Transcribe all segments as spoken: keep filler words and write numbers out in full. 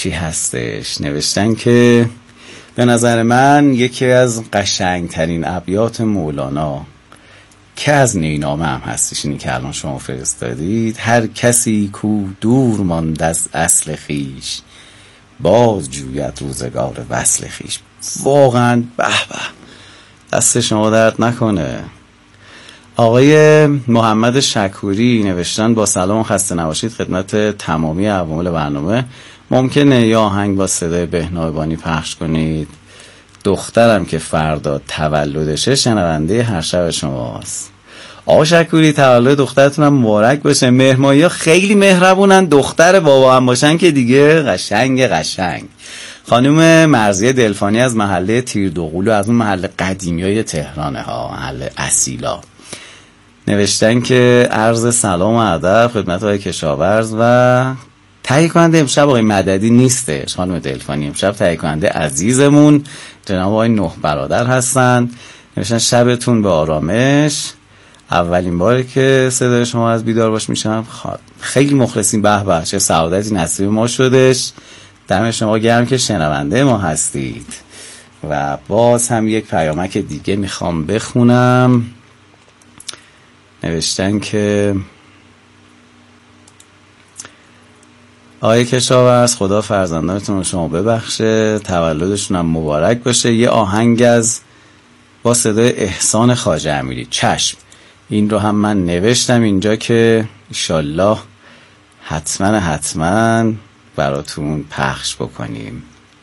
چی هستش؟ نوشتن که به نظر من یکی از قشنگترین ابیات مولانا که از نینامه هم هستش، اینی که الان شما فرستادید: هر کسی کو دور ماند از اصل خیش، باز جوید روزگار وصل خیش. واقعا به به، دست شما درد نکنه. آقای محمد شکوری نوشتن: با سلام و خسته نباشید خدمت تمامی عوامل برنامه. ممکنه یه آهنگ با صدای بهنام بانی پخش کنید؟ دخترم که فردا تولدشه شنونده هر شب شماست. آقا شکوری تولد دخترتونم مبارک باشه. مهرمایی‌ها خیلی مهربونن، دختر بابا هم باشن که دیگه قشنگ قشنگ. خانم مرضیه دلفانی از محله تیردوغولو، از اون محله قدیمیای تهرانه ها، محله اصیلا، نوشتن که عرض سلام و ادب خدمت آقای کشاورز و تهیه کننده امشب آقای مددی نیستش. خانم دلفانی امشب تهیه کننده عزیزمون جناب آقای نه برادر هستن. نوشتن شبتون به آرامش. اولین باره که صدای شما از بیدار باش میشم، خیلی مخلصیم. به به، چه سعادتی نصیب ما شدش. دم شما گرم که شنونده ما هستید. و باز هم یک پیامک دیگه میخوام بخونم. نوشتن که آقای کشاورز خدا فرزندانتون رو شما ببخشه، تولدشون هم مبارک باشه. یه آهنگ از با صدای احسان خواجه امیری. چشم، این رو هم من نوشتم اینجا که انشالله حتما حتما براتون پخش بکنیم.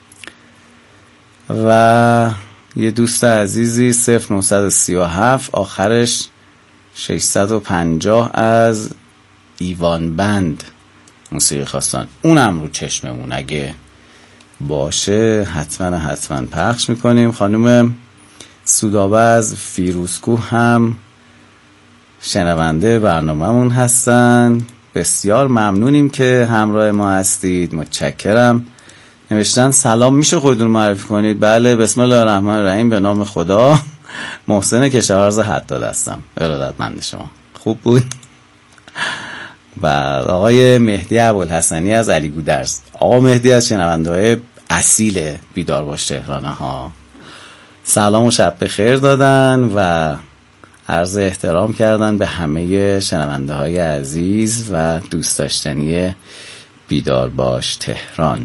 و یه دوست عزیزی صفر نه سه هفت آخرش ششصد و پنجاه از ایوان بند موسیقی خواستن، اونم رو چشممون اگه باشه حتما حتما پخش میکنیم. خانم سودابه از فیروزکوه هم شنونده برنامه‌مون هستن. بسیار ممنونیم که همراه ما هستید، متشکرم. نوشتن سلام، میشه خودتون معرفی کنید؟ بله، بسم الله الرحمن الرحیم، به نام خدا. محسن کشاورز حداد هستم. ارادتمند شما. خوب بود؟ و آقای مهدی ابوالحسنی از علی گودرز. آقا مهدی از شنونده‌های اصیل بیدار باش تهران ها، سلام و شب بخیر دادن و عرض احترام کردن به همه شنونده های عزیز و دوست داشتنی بیدار باش تهران.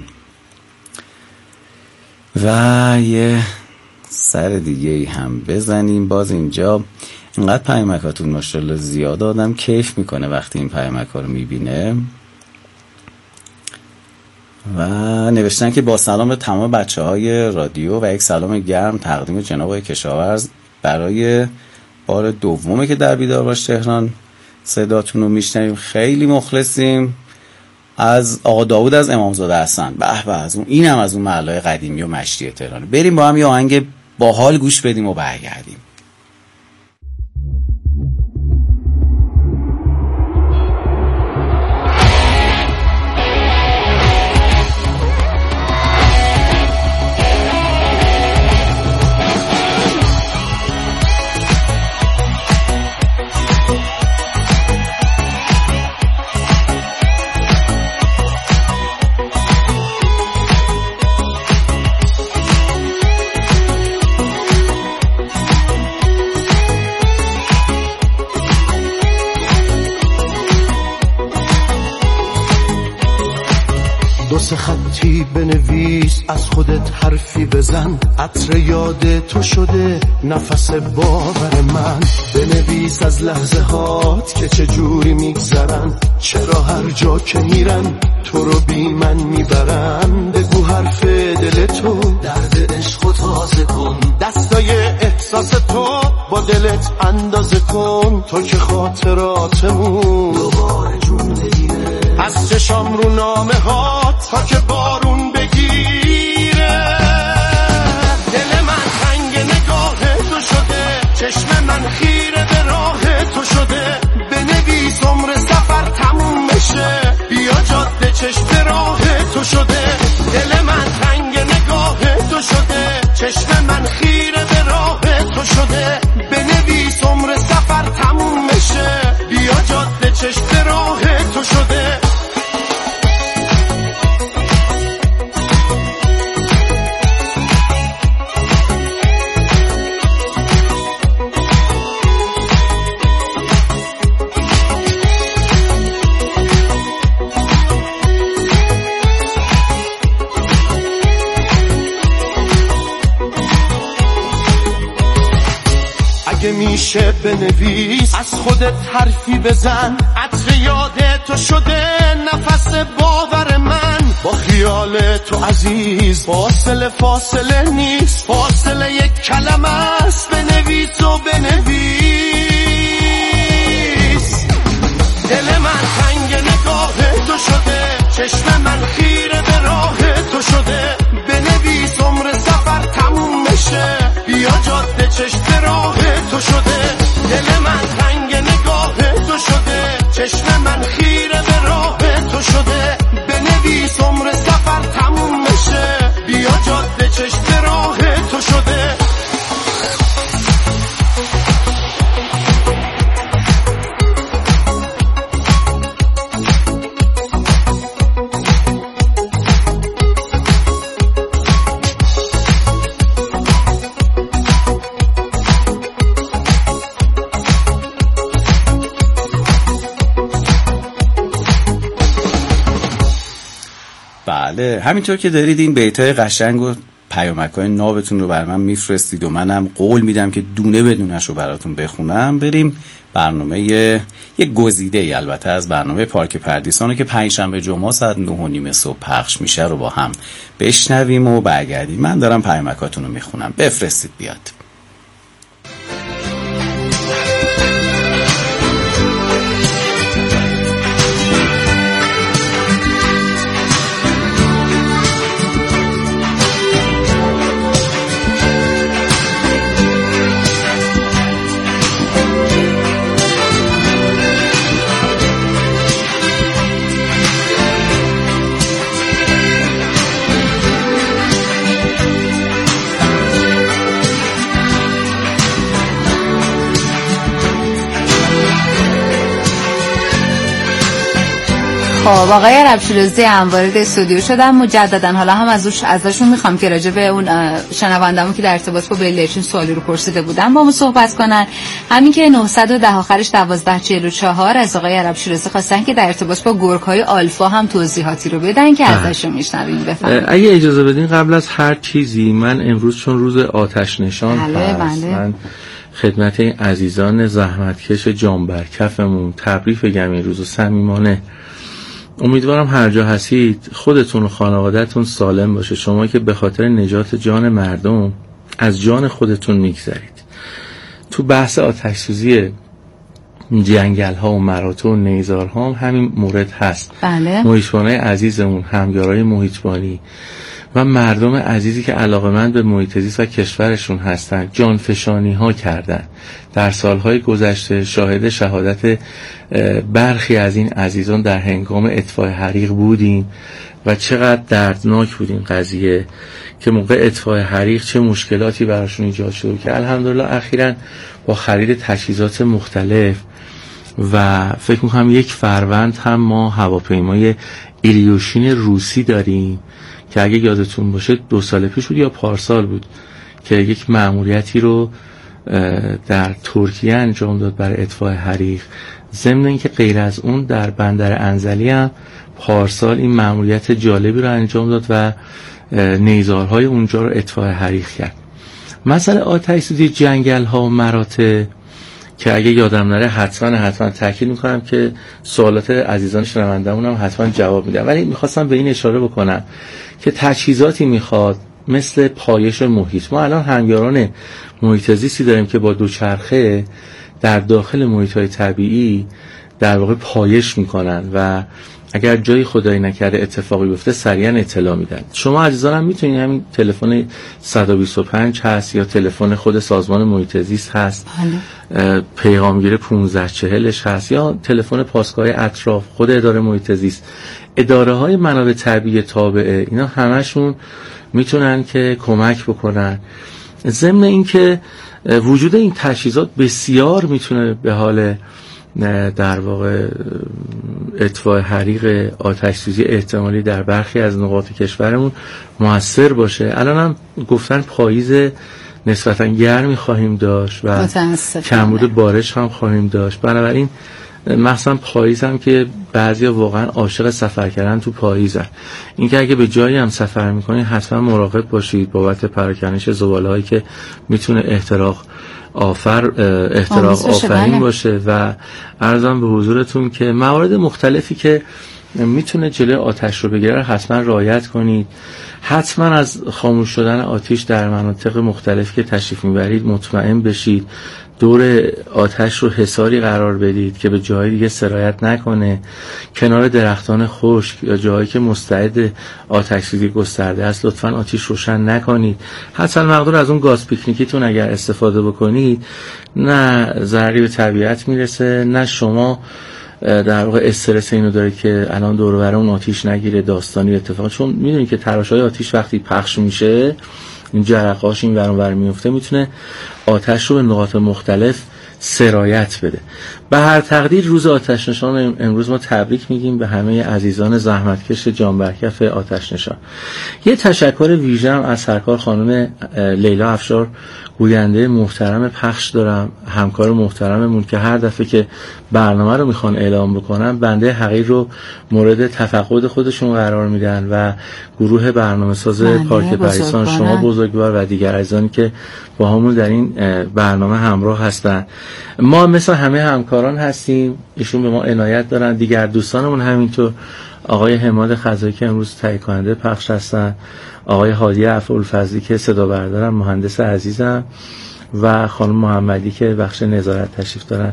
و یه سر دیگه هم بزنیم. باز اینجا اینقدر پیامکاتون ماشاءالله زیاد، آدم کیف میکنه وقتی این پیامکا رو میبینه. و نوشتن که با سلام به تمام بچه های رادیو و یک سلام گرم تقدیم جناب آقای کشاورز برای بار دومه که در بیدار باش تهران صداتون رو میشنویم. خیلی مخلصیم. از آقا داوود از امامزاده هستن. به به، از اون اینم از اون محله قدیمی و مشتی تهران. بریم با هم یه آهنگ باحال گوش بدیم و برگردیم. دو سه خطی بنویس، از خودت حرفی بزن، عطر یاد تو شده نفس باور من. بنویس از لحظه هات که چجوری میگذرن، چرا هر جا که میرن تو رو بی من میبرن. بگو حرف دل تو، درد عشق و تازه کن، دستای احساس تو با دلت اندازه کن. تو که خاطراتمون دوباره جون بگیره، از چشام رو نامه ها تا که بارون بگیره. دل من تنگ نگاه تو شده، چشم من خیره به راه تو شده. بنویس عمر سفر تموم بشه، بیا جاده چشم راه تو شده. دل من تنگ نگاه تو شده، چشم من خیره به راه تو شده. بنویس عمر سفر تموم بشه، بیا جاده چشم راه تو شده. اگه میشه بنویس از خودت حرفی بزن، عطر یاد تو شده نفس باور من. با خیال تو عزیز فاصله فاصله نیست، فاصله یک کلمه است. بنویس و بنویس. دل من تنگ نگاه تو شده، چشم من خیره به راه تو شده. بنویس عمر سفر تموم بشه، بیا جاده چشم راه تو شده. دل من تنگ نگاه تو شده، چشم من خیره به راه تو شده. بنویس عمر سفر تموم بشه، بیا جاده چشم راه تو شده. بله، همینطور که دارید این بیتای قشنگ و پیامک‌های نابتون رو بر من میفرستید و منم قول میدم که دونه بدونش رو براتون بخونم. بریم برنامه یک گزیده ای البته از برنامه پارک پردیسان که پنجشنبه جمعه ساعت نه و نیم صبح پخش میشه رو با هم بشنویم و برگردیم. من دارم پیامکاتون رو میخونم، بفرستید بیاد. خب آقای عرب شیرازی هم وارد استودیو شدن مجددا. حالا هم ازش ازشون میخوام که راجع به اون شنوندمون که در ارتباط با بلیچین سوالی رو پرسیده بودن با ما صحبت کنن. همین که نهصد و ده آخرش دوازده چهل و چهار از آقای عرب شیرازی خواستن که در ارتباط با گورک‌های آلفا هم توضیحاتی رو بدن که ازشون میشنویم. بفرمایید. اگه اجازه بدین قبل از هر چیزی من امروز چون روز آتش نشان بله هست بله. من خدمت این عزیزان زحمتکش جانبرکفمون تبریک بگم این روز صمیمانه. امیدوارم هر جا هستید خودتون و خانواده‌تون سالم باشه. شما که به خاطر نجات جان مردم از جان خودتون میگذرید. تو بحث آتش سوزی جنگل ها و مراتع و نیزار ها هم همین مورد هست. بله. محیطبانای عزیزمون، همگارای محیطبانی و مردم عزیزی که علاقه‌مند به محیط زیست و کشورشون هستن جانفشانی ها کردن. در سالهای گذشته شاهد شهادت برخی از این عزیزان در هنگام اطفاء حریق بودیم و چقدر دردناک بود این قضیه که موقع اطفاء حریق چه مشکلاتی براشون ایجاد شد که الحمدلله اخیراً با خرید تجهیزات مختلف و فکر می‌کنم یک فروند هم ما هواپیمای ایلیوشین روسی داریم که اگه یادتون باشه دو سال پیش بود یا پارسال بود که یک مأموریتی رو در ترکیه انجام داد برای اطفاء حریق. ضمن اینکه غیر از اون در بندر انزلی هم پارسال این مأموریت جالبی رو انجام داد و نیزارهای اونجا رو اطفاء حریق کرد. مسئله آتش سوزی جنگل ها و مراتع که اگه یادم نره حتما حتما تاکید میکنم که سوالات عزیزان شنونده‌مون هم حتما جواب میدم، ولی میخواستم به این اشاره بکنم که تجهیزاتی میخواد مثل پایش محیط. ما الان همگاران محیط زیستی داریم که با دوچرخه در داخل محیط‌های طبیعی در واقع پایش میکنن و اگر جایی خدایی نکرده اتفاقی بیفته سریعا اطلاع میدن. شما عزیزانم میتونید همین تلفن صد و بیست و پنج هست یا تلفن خود سازمان محیط زیست هست، پیغامگیر پانزده چهلش هست یا تلفن پاسگاه اطراف خود اداره محیط زیست، اداره های منابع طبیعی تابعه، اینا همشون میتونن که کمک بکنن. ضمن اینکه وجود این تجهیزات بسیار میتونه به حال در واقع اطفاء حریق آتش سوزی احتمالی در برخی از نقاط کشورمون موثر باشه. الان هم گفتن پاییز نسبتا گرمی خواهیم داشت و کمبود بارش هم خواهیم داشت. بنابراین مثلا پاییز هم که بعضیا واقعا عاشق سفر کردن تو پاییزن، اینکه اگه به جایی هم سفر میکنید حتما مراقب باشید بابت پراکنش زباله‌هایی که میتونه احتراق آفر احتراق آفرین باشه. و عرضم به حضورتون که موارد مختلفی که میتونه جلوی آتش رو بگیره حتما رعایت کنید. حتما از خاموش شدن آتش در مناطق مختلفی که تشریف میبرید مطمئن بشید. دور آتش رو حصاری قرار بدید که به جای دیگه سرایت نکنه. کنار درختان خشک یا جایی که مستعد آتش‌سوزی گسترده است لطفاً آتش روشن نکنید. حتی مقدار از اون گاز پیکنیکیتون اگر استفاده بکنید نه ضرری به طبیعت میرسه، نه شما در واقع استرس اینو داره که الان دور و بر اون آتش نگیره داستانی اتفاق. چون میدونید که تراش‌های آتش وقتی پخش میشه این جرقه‌هاش این ور اون ور میفته، میتونه آتش رو به نقاط مختلف سرایت بده. به هر تقدیر روز آتش نشان امروز ما تبریک میگیم به همه عزیزان زحمتکش جان برکف آتش نشان. یه تشکر ویژه‌ام از سرکار خانم لیلا افشار گوینده محترم پخش دارم، همکار محترممون که هر دفعه که برنامه رو میخوان اعلام بکنن بنده حقیر رو مورد تفقد خودشون قرار میدن و گروه برنامه ساز پارک پریسان، شما بزرگوار و دیگر عزیزانی که با همون در این برنامه همراه هستن. ما مثل همه همکاران هستیم، ایشون به ما عنایت دارن، دیگر دوستانمون همینطور. آقای حماد خزایی که امروز تهیه کننده پخش هستن، آقای هادی عفوالفضلی که صدا بردارن، مهندس عزیزم، و خانم محمدی که بخش نظارت تشریف دارن.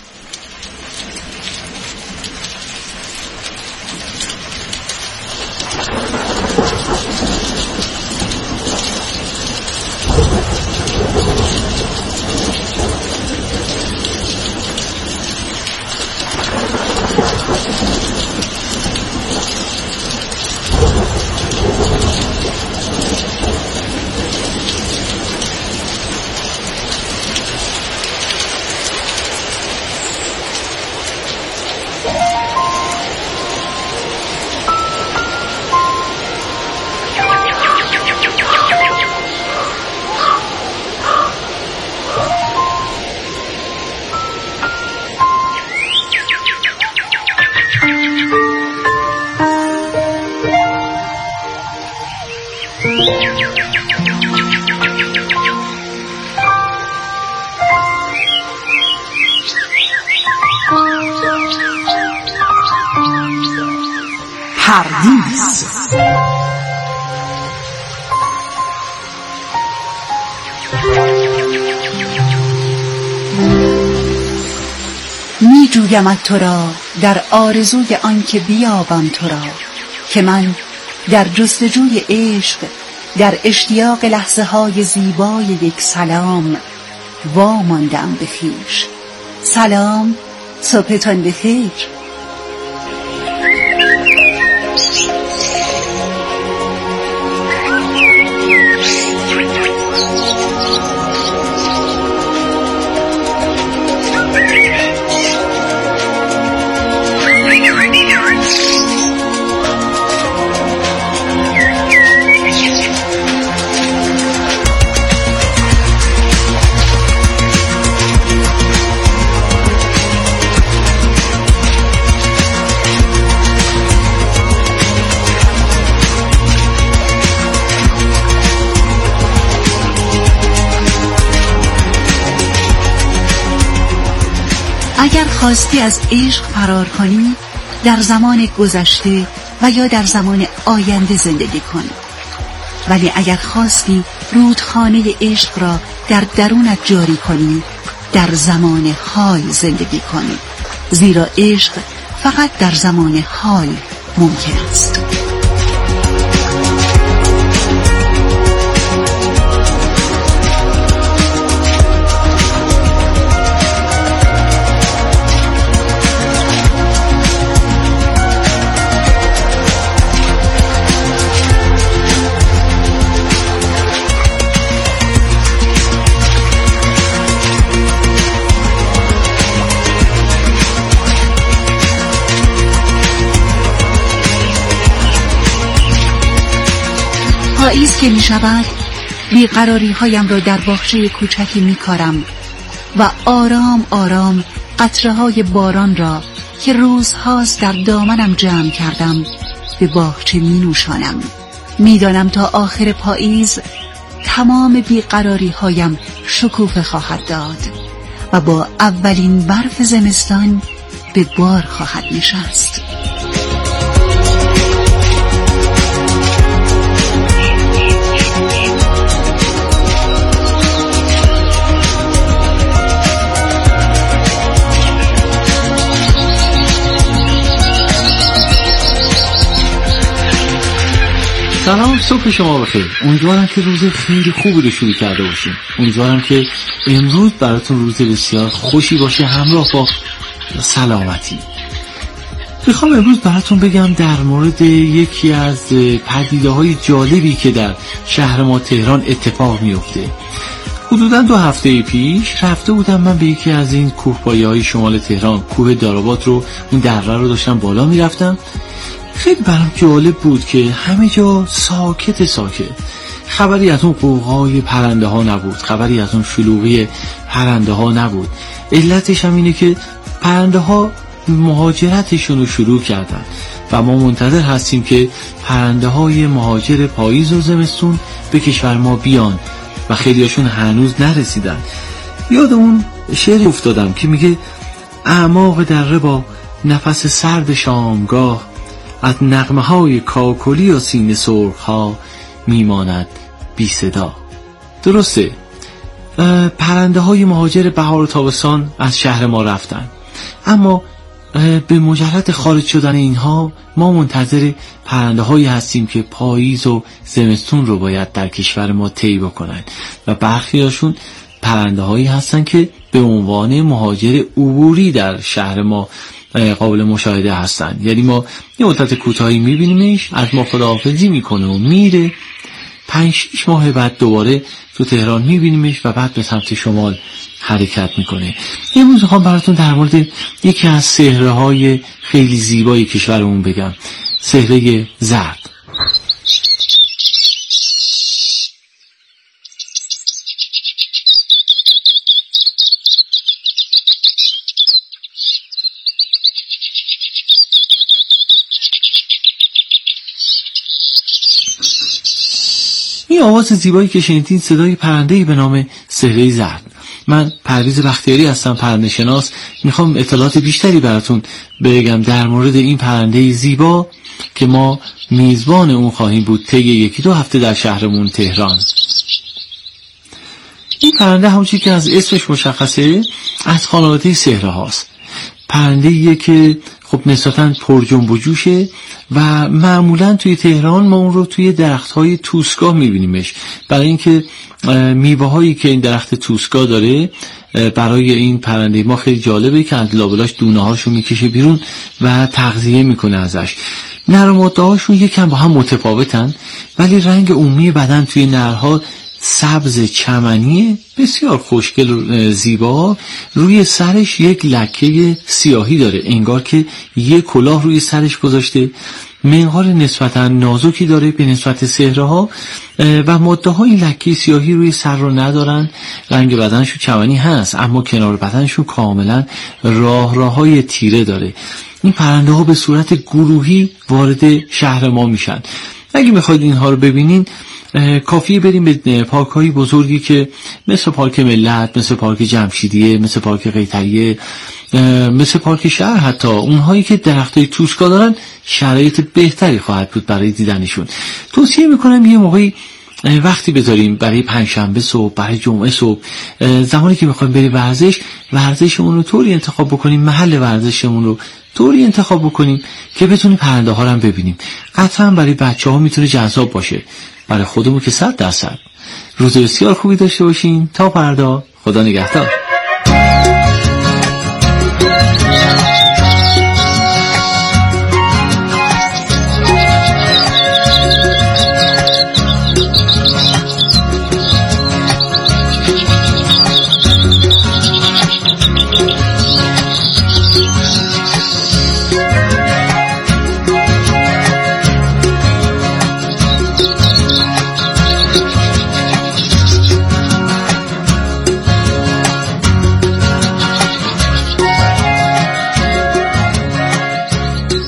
پردیس. می جویمت تو را در آرزوی آن که بیابم تو را، که من در جستجوی عشق در اشتیاق لحظه های زیبای یک سلام واماندم به خویش. سلام، صبحتان بخیر. اگر خواستی از عشق فرار کنی، در زمان گذشته و یا در زمان آینده زندگی کن. ولی اگر خواستی رودخانه عشق را در درونت جاری کنی، در زمان حال زندگی کن. زیرا عشق فقط در زمان حال ممکن است. پاییز که می شود بیقراری هایم را در باغچه کوچکی می کارم و آرام آرام قطره های باران را که روزهاست در دامنم جمع کردم به باغچه می نوشانم. می دانم تا آخر پاییز تمام بیقراری هایم شکوفه خواهد داد و با اولین برف زمستان به بار خواهد نشست. سلام، صبح شما بخیر. امیدوارم که روز خیلی خوبی رو شروع کرده باشیم. امیدوارم که امروز براتون روز بسیار خوشی باشه همراه با سلامتی. میخوام امروز براتون بگم در مورد یکی از پدیده‌های جالبی که در شهر ما تهران اتفاق میفته. حدوداً دو هفته پیش رفته بودم من به یکی از این کوهپایه‌های شمال تهران، کوه داراباد رو، اون دره رو داشتم بالا میرفتم. خیلی برام جالب بود که همه جا ساکت ساکت، خبری از اون قوقای پرنده ها نبود، خبری از اون شلوغی پرنده ها نبود. علتش هم اینه که پرنده ها مهاجرتشون رو شروع کردن و ما منتظر هستیم که پرنده های مهاجر پاییز و زمستون به کشور ما بیان و خیلی هاشون هنوز نرسیدن. یاد اون شعر افتادم که میگه اعماق دره با نفس سرد شامگاه، از نغمه های کاکلی و سینه سرخ ها میماند بی صدا. درسته، پرنده های مهاجر بهار و تابستان از شهر ما رفتن، اما به مجرد خارج شدن اینها ما منتظر پرنده هایی هستیم که پاییز و زمستون رو باید در کشور ما طی بکنن و برخی هاشون پرنده هایی هستن که به عنوان مهاجر عبوری در شهر ما قابل مشاهده هستن. یعنی ما یه مدت کوتاهی میبینیمش، از ما خداحافظی میکنه و میره، پنج شیش ماه بعد دوباره تو تهران میبینیمش و بعد به سمت شمال حرکت میکنه. امروز میخوام براتون در مورد یکی از سحره های خیلی زیبای کشورمون بگم، سحره زرد. این آواز زیبایی که شنیدین صدای پرنده‌ای به نام سحره زرد. من پرویز بختیاری هستم، پرنده شناس. میخوام اطلاعات بیشتری براتون بگم در مورد این پرنده زیبا که ما میزبان اون خواهیم بود طی یکی دو هفته در شهرمون تهران. این پرنده همونجوری که از اسمش مشخصه از خانواده سحره هاست. پرنده‌ایه که خب نسبتاً پر جنب و جوشه و معمولاً توی تهران ما اون رو توی درخت‌های توسکا می‌بینیمش، برای اینکه میوه‌هایی که این درخت توسکا داره برای این پرنده ما خیلی جالبه که از لابلاش دونه‌هاشو می‌کشه بیرون و تغذیه می‌کنه ازش. نر و ماده‌هاشون یکم با هم متفاوتن، ولی رنگ عمومی بدن توی نرها سبز چمنی بسیار خوشگل و زیبا، روی سرش یک لکه سیاهی داره، انگار که یک کلاه روی سرش گذاشته. منقار نسبتا نازکی داره به نسبت سحره ها و ماده های لکه سیاهی روی سر رو ندارن. رنگ بدنشون چمنی هست اما کنار بدنشون کاملا راه راه های تیره داره. این پرنده ها به صورت گروهی وارد شهر ما میشن. اگه میخواید اینها رو ببینین کافیه بریم به پارک های بزرگی که مثل پارک ملت، مثل پارک جمشیدیه، مثل پارک قیطریه، مثل پارک شهر، حتی اونهایی که درختای توسکا دارن شرایط بهتری خواهد بود برای دیدنشون. توصیه میکنم یه موقعی وقتی بذاریم برای پنجشنبه صبح، برای جمعه صبح، زمانی که میخوایم بریم ورزش، ورزشمون رو طوری انتخاب بکنیم، محل ورزشمون رو طوری انتخاب بکنیم که بتونیم پرنده ها رو هم ببینیم. قطعا برای بچه ها میتونه جذاب باشه، برای خودمون که صد درصد. روز بسیار خوبی داشته باشین. تا فردا، خدا نگهدار.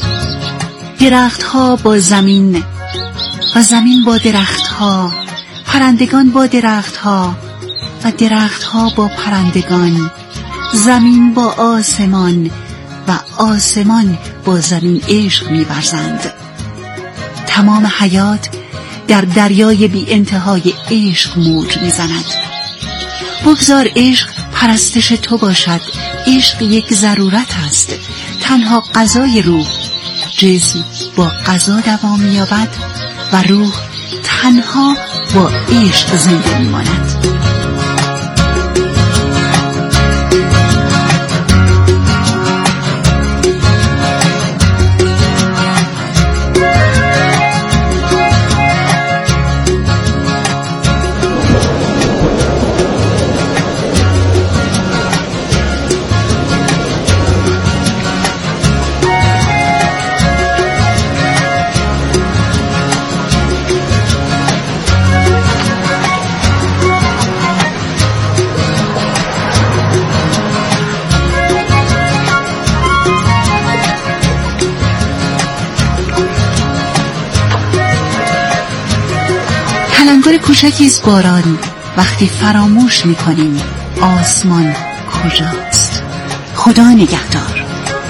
درخت ها با زمین و زمین با درخت ها پرندگان با درختها و درختها با پرندگان، زمین با آسمان و آسمان با زمین عشق می‌ورزند. تمام حیات در دریای بی انتهای عشق موج می‌زند. بگذار عشق پرستش تو باشد. عشق یک ضرورت است. تنها غذای روح. جسم با غذا دوام می‌یابد و روح تنها با عشق زنده می‌ماند. کلنگار کوچکی از باران وقتی فراموش میکنیم آسمان کجاست. خدا نگهدار.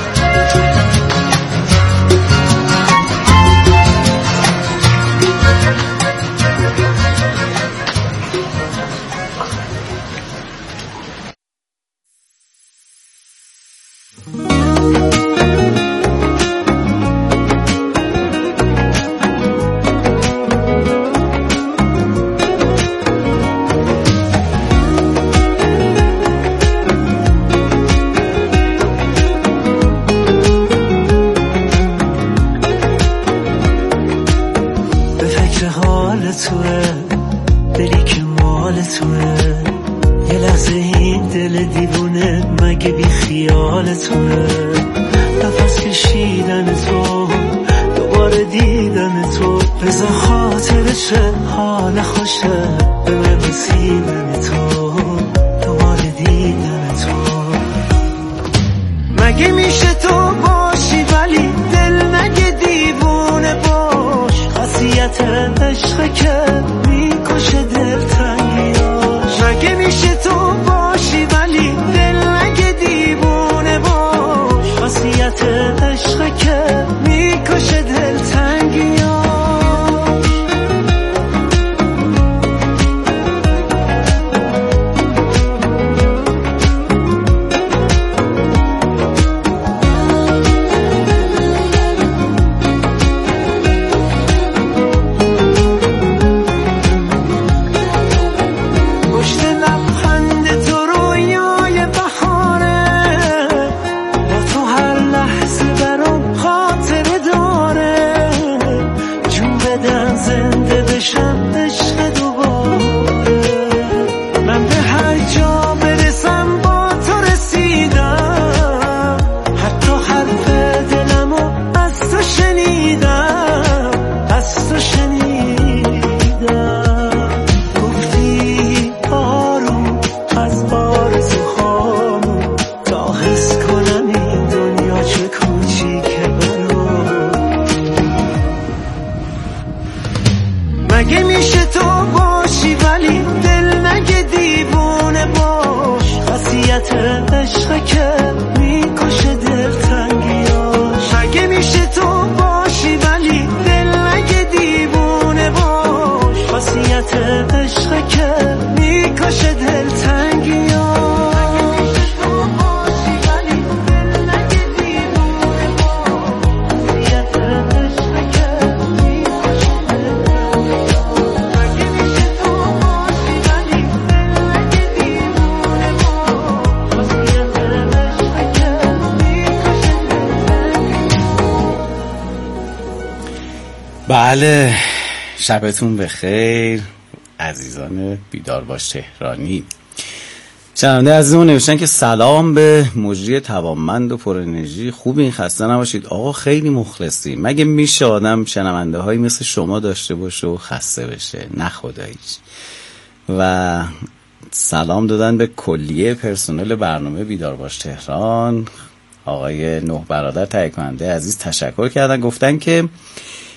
بله، شبتون بخیر عزیزان بیدار باش تهرانی. شنونده عزیزمون نوشتن که سلام به مجری توانمند و پر انرژی، خوب این خسته نباشید آقا، خیلی مخلصیم. مگه میشه آدم شنونده هایی مثل شما داشته باشه و خسته بشه؟ نه خداییش. و سلام دادن به کلیه پرسنل برنامه بیدار باش تهران. آقای نه برادر تهیه کننده عزیز تشکر کردن، گفتن که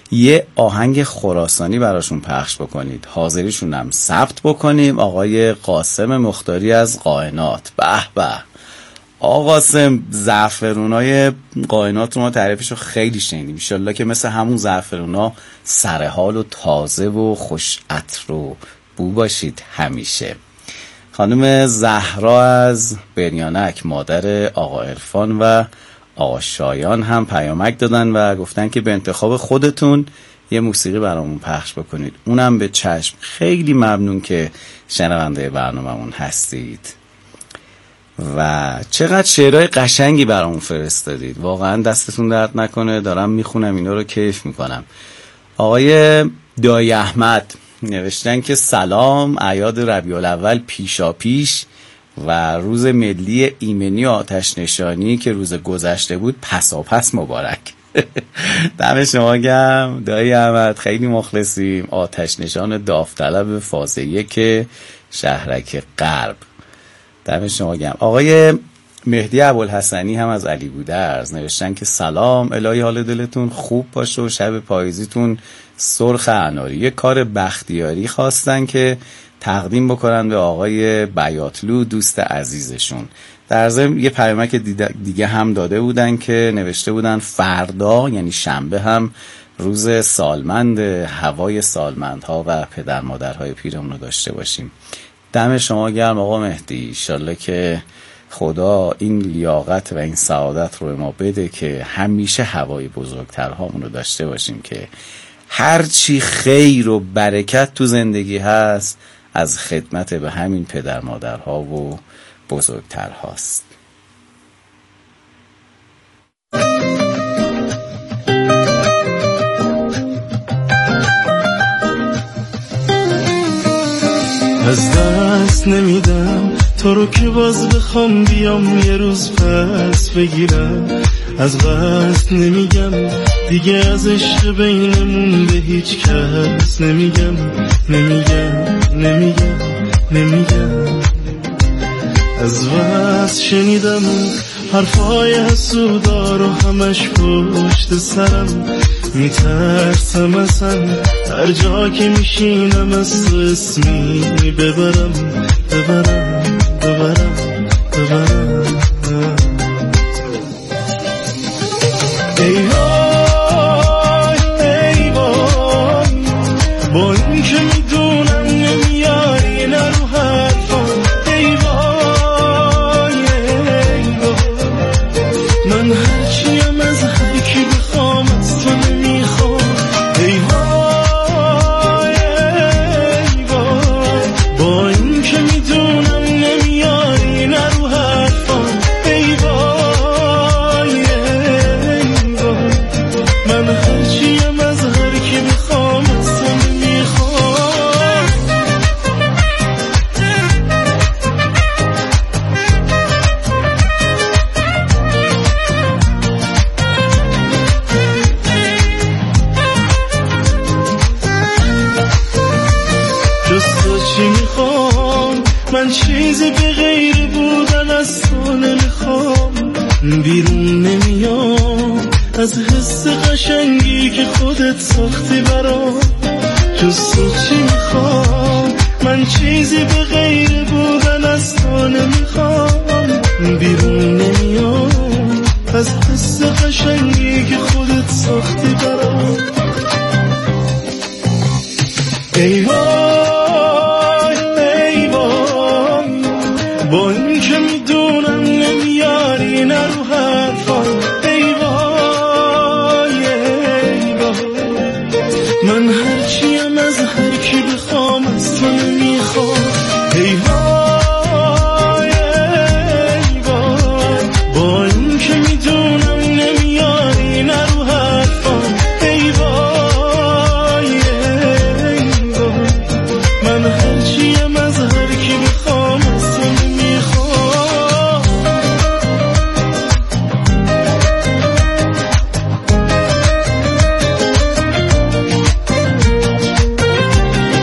یه آهنگ خراسانی براشون پخش بکنید، حاضریشون هم ثبت بکنیم. آقای قاسم مختاری از قائنات. به به آقا قاسم، زعفرونای قائنات رو ما تعریفش رو خیلی شنیدیم، ان شاءالله که مثل همون زعفرونا سرحال و تازه و خوش عطر و بو باشید همیشه. خانم زهرا از بریانک، مادر آقا عرفان و آقا شایان هم پیامک دادن و گفتن که به انتخاب خودتون یه موسیقی برامون پخش بکنید. اونم به چشم. خیلی ممنون که شنونده برنامه‌مون هستید و چقدر شعرهای قشنگی برامون فرستادید. واقعا دستتون درد نکنه، دارم میخونم اینا رو کیف میکنم. آقای دایی احمد نوشتن که سلام، اعیاد ربیع الاول پیشا پیش و روز ملی ایمنی و آتش نشانی که روز گذشته بود پسا پس مبارک. دم شما گرم دایی احمد، خیلی مخلصیم. آتش نشان داوطلب فاز یک شهرک غرب، دم شما گرم. آقای مهدی ابوالحسنی هم از علی بودرز نوشتن که سلام، الهی حال دلتون خوب باشه و شب پاییزیتون سرخ اناری. یه کار بختیاری خواستن که تقدیم بکنن به آقای بیاتلو دوست عزیزشون. در ضمن یه پیامک دیگه هم داده بودن که نوشته بودن فردا یعنی شنبه هم روز سالمند، هوای سالمندها و پدر مادرهای پیرمون رو داشته باشیم. دم شما گرم آقا مهدی، انشالله که خدا این لیاقت و این سعادت رو ما بده که همیشه هوای بزرگترهامون رو داشته باشیم که هرچی خیر و برکت تو زندگی هست از خدمت به همین پدر مادرها و بزرگتر هاست. از دست نمیدم تو رو که باز بخوام بیام یه روز پس بگیرم. از قصد نمیگم دیگه، از عشق بینمون به هیچ کس نمیگم نمیگم نمیگم نمیگم. از وصل شنیدم حرفای حسودا رو همش پشت سرم، میترسم اصلا هر جا که میشینم از تو اسمی ببرم ببرم ببرم ببرم. ای وای ای وای، با این که میدونم نمیاری نرو حرفم. ای وای ای وای، من هرچیم از هر کی بخوام از تو نمیخوام. ای وای ای وای، با این که میدونم نمیاری نرو حرفم. ای وای ای وای، من هرچیم از هر کی بخوام از تو نمیخوام. جز تو چی میخوام، من چیزی به غیر بودن از تو نمیخوام. بیرون نمیام از حس قشنگی که خودت ساختی برام. جز تو چی میخوام، من چیزی به غیر بودن از تو نمیخوام. بیرون نمیام از حس قشنگی که خودت ساختی برام. ای وای